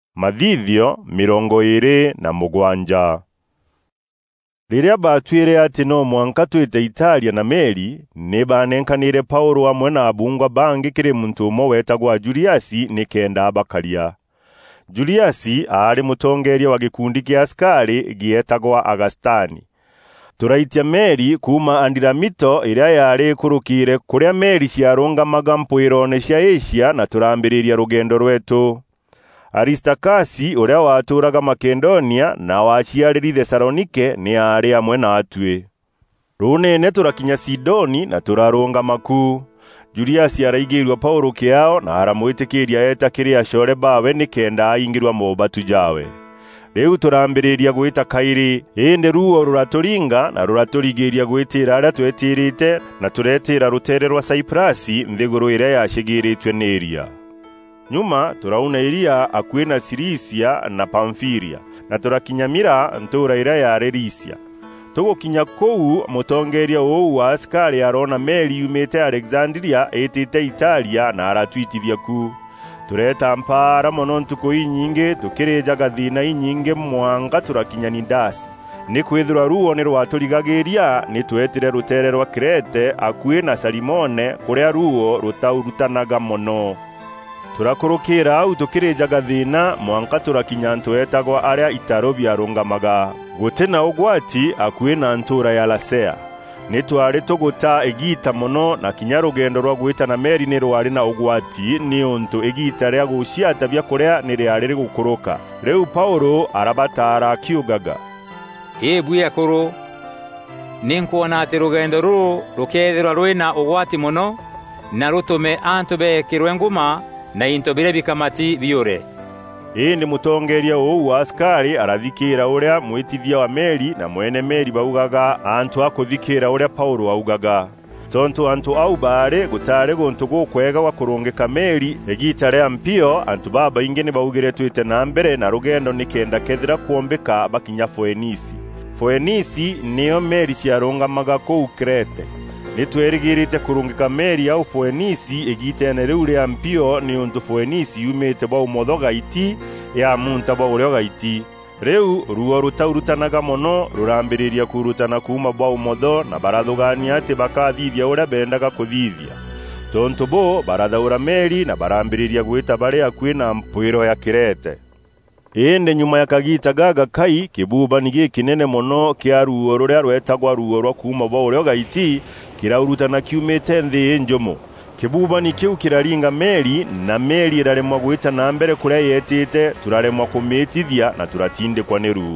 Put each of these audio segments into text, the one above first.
Mathithio 27. Riria batwire ati no mwanka twite Italia na meri, nibanenkanire Paulo amwe na abungwa bangi kiri muntu umwe wetagwa Juliasi nikenda abakaria. Juliasi ari mutongeria wa gikundi kia askari gietagwa Agastani. Turaitia meri kuma Andiramito iria yari kurukire kuria meri ciarungamaga mpwirone cia Asia na turambiriria rugendo rwetu. Aristakasi uria waturaga Makedonia na waciariri Thesalonike ni ari amwe natwe. Runene turakinya Sidoni na turarunga maku. Juliasi araigirwa Paulo kiao na aramwitikiria etakiri ashore bawe nikenda aingirwa mobatu jawe. Reu turambiriria gwita Kairi, ende ruo ruraturinga na ruraturigiria gwitira aria twetirite na turetira rutere rwa Cyprasi nthiguru iria yashigiritwe Neria. Nyuma turauna iria akwina Silisia na Pamfilia na turakinyamira ntura iria ya Relisia. Tugukinya kou mutongeria ou wa askari arona meri yumite Alexandria etite Italia na aratwitithia ku. Tureta mpara mono ntuko inyinge tukirejaga thina inyinge mwanga turakinya Nidasi. Ni kwithura ruo ni rwaturigagiria ni twetire rutere rwa Krete akwina Salimone kuria ruo rutaurutanaga mono. Turakurukira au tukirejaga thina mwanka turakinya ntwetagwa aria itaro byarungamaga. Gutena ugwati akwina ntura ya Lasea. Nitwari tuguta egita mono na kinyarugendo rwa gwita na meri ni rwari na ugwati ni untu egita ria guciata bya kurea ni riari gukuruka. Reu Paulo arabatara kiugaga. Buya koro ninkuona ati rugendo ruru rukethirwa rwina ugwati mono na rutume antu bekirwe nguma na into bire bikamati biure. Ni mutongeria ou wa askari arathikira uria mwitithia wa meri na mwene meri baugaga antu akuthikira uria Paulo augaga. Tonto antu au bare gutare gontu gukwega wa kurungika meri egita ria mpio antu baba ingene baugire twite na mbere na rugendo nikenda kethira kuombeka bakinya Foenisi. Foenisi niyo meri ciarungamaga kou Krete. Nitwerigirite kurungika meri au Foenisi egitene riu ria mpio ni untu Foenisi yumite ba umotho gaiti ya munta ba urio gaiti. Riu ruo rutaurutanaga mono rurambiriria kurutana kuma ba umotho na barathugania ati bakathithia uria bendaga kuthithia. Tonto bo barathaura meri na barambiriria gwita bari akwina mpwiro ya Krete. Ende nyuma ya kagita gaga kai kibuba nigi kinene mono kia ruo ruria rwetagwa ruo rwa kuma ba urio gaiti kiraurutana kiumete nthi njomo. Kibuba ni kiu kiraringa meri na meri iraremwa gwita na mbere kuria yetite turaremwa kumitithia na turatindikwa ni ruo.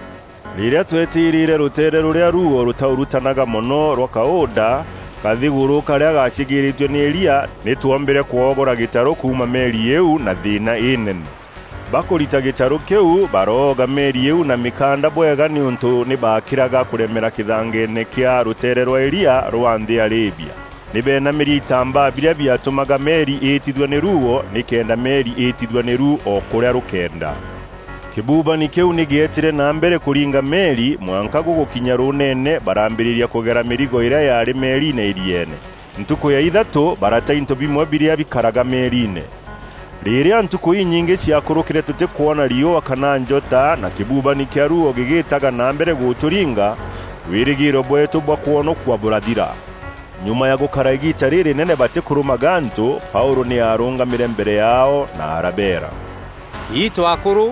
Riria twetirire rutere ruria ruo rutaurutanaga mono rwa Kauda kathiguru karia gacigiritwe ni Elia nituombere kuogora gitaro kuma meri yeu na thina inene. Bakurita gitaro keu baroga meri yeu na mikanda bwega ni untu ni bakiraga kuremera kithangene kia rutere rwa Elia rwa nthi Arabia. Nibena meri itamba biria byatumaga meri itithwe ni ruo nikenda meri itithwe ni ruo okuria rukenda. Kibuba ni keu nigietire na mbere kuringa meri mwanka gukinya runene barambiriria kugera merigo iria yari meri na iriene. Ntuko ya ithatu barata into bimwe biria bikaraga merine. Riria ntuko inyinge ciakurukire tute kuona rio kana njota na kibuba ni kia ruo gigitaga na mbere guturinga wirigiro bwetu bwa kuono kwa burathira. Nyuma ya gukara igita riri nene bate kurumagantu Paulo ni arungamire mbere yao na arabera. Ito akuru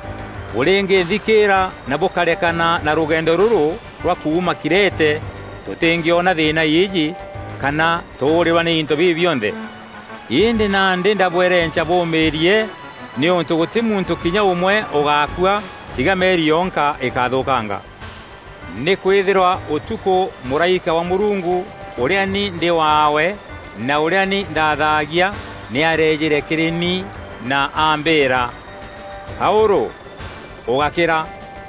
ulenge thikira na bukarekana na rugendo ruru rwa kuuma Kirete tutengiona thina yiji kana tuurirwa ni into bibyonthe. Inde na ndenda bwerencha bomerie ni untu guti muntu kinya umwe ugakua tiga meri yonka ikathukanga. Ni kwithirwa utuko muraika wa Murungu uria ni ndi wawe na uria ni ndathagia ni arejire kirini na ambera. Paulo ugakira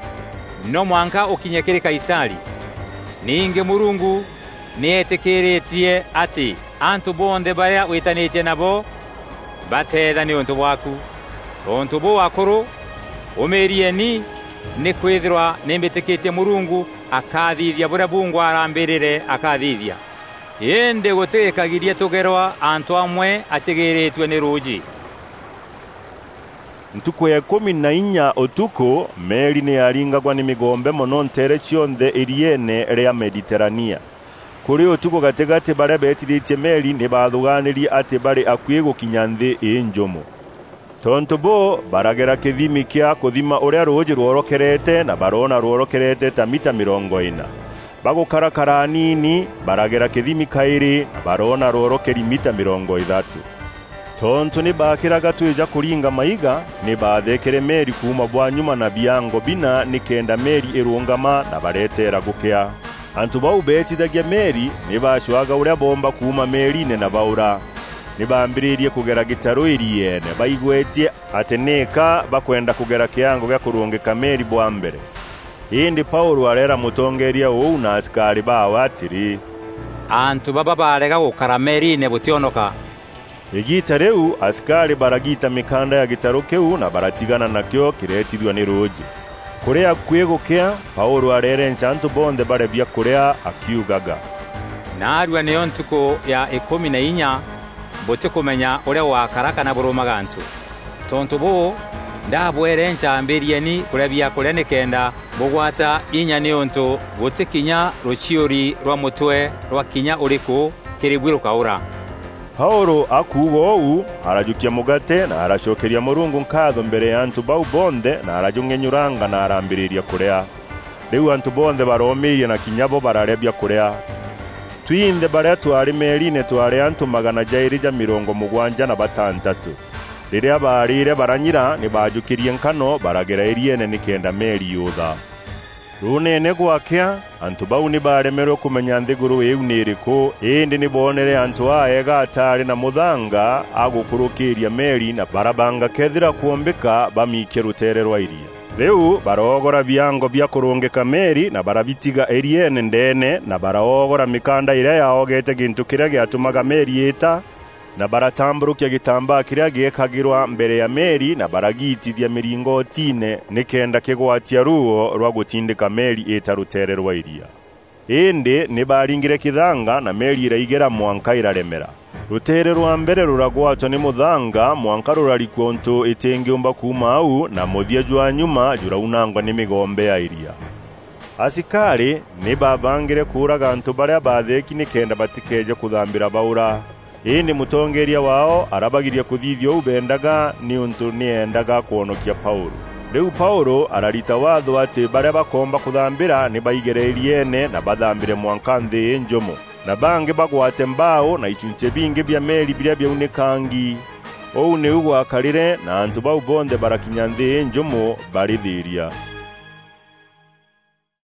no mwanka ukinye kiri Kaisari. Ninge Murungu ni etikiritie ati antu bonde baya witanitie nabo bathetha ni untu waku. Untu bo akuru umerie ni kwithirwa nimbitikitie Murungu akathithia buria bungu arambirire akathithia. Ende gutekagiria tugerwa antu amwe acigiritwe ni ruji. Ntuko ya 14 otuko meli ne yaringagwa n'imigombe mono ntere chionde Iriene rea Mediterania. Kuri otuko gategate bare betirite meli ne bathuganiri ate bare akwiye gukinyande enjomo. Tonto bo baragera kithimi kya kuthima uria ruji rworokerete na barona rworokerete ta mita 40. Bagukarakara nini baragera kithimi kairi na barona rworokeri mita 30. Tonto ni bakiraga tweja kuringa maiga ni bathekere meri kuma bwanyuma na biango bina nikenda meri irungama na baretera gukea. Antu bau betithagia meri ni bashwaga uria bomba kuma meri ne na baura. Ni bambiririe kugera gitaro Iriene baigwetie ateneka bakwenda kugera kiango gya kurungika meri bwa mbere. Indi Paulo arera mutongeria ou na askari bawe atiri antu baba barega gukara meri ne butionoka. Igita reu askari baragita mikanda ya gitaro keu na baratigana nakyo kiretirwa ni roji. Kurea kwegukea Paulo arere nchantu bonde bare bya kurea akiugaga. Narwa ne ontuko ya 14 bote kumenya uria wakaraka na burumagantu. Tonto bo ndabwere nchambiriye ni kurebya kurene kenda bugwata inya ni onto bote kinya rochiori rwa mutwe rwa kinya uriko kiribwiru kaura. Paulo akubo ou arajukia mugate na arashokeria murungu nkatho mbere ya antu bau bonde na arajungenyuranga na arambiriria kurea. Riu antu bonde baromirie na kinyabo bararebya kurea. Twinde bare twari merine twari antu 276. Riria barire baranyira ni bajukirie nkano baragera Iriene nikenda meri yutha. Runene gwakea antu bau ni baremerwo kumenya nthiguru iu niriko indi ni bonere antu aega atari na muthanga agukurukiria meri na barabanga kethira kuombeka bamike rutere rwa iria. Riu barogora biango bya kurungika meri na barabitiga Iriene ndene na barogora mikanda ire yaogete gintu kiria gyatumaga meri ita na baratamburukia gitamba kiria giekagirwa mbere ya meri na baragitithia miringotine nikenda kigwatia ruo rwa gutindika meri ita rutere rwa iria. Indi ni baringire kithanga na meri iraigera mwanka iraremera. Rutere rwa mbere ruragwatwo ni muthanga mwanka rurarikonto itengiumba kuma au na muthia jwa nyuma juraunangwa ni migombe ya iria. Asikari ni babangire kuraga antu baria batheki nikenda batikeje kuthambira baura. Indi mutongeria wao arabagiria kuthithio ubendaga ni untu niendaga kuonokia Paulo. Riu Paulo ararita watho ati baria bakomba kuthambira ni baigere Iriene na bathambire mwanka nthi enjomo. Na bange bagwate mbao na ichunche bingi bya meri biria byaunekangi. Ou ni ugwakarire na antu bau bonde barakinya nthi enjomo barithiria.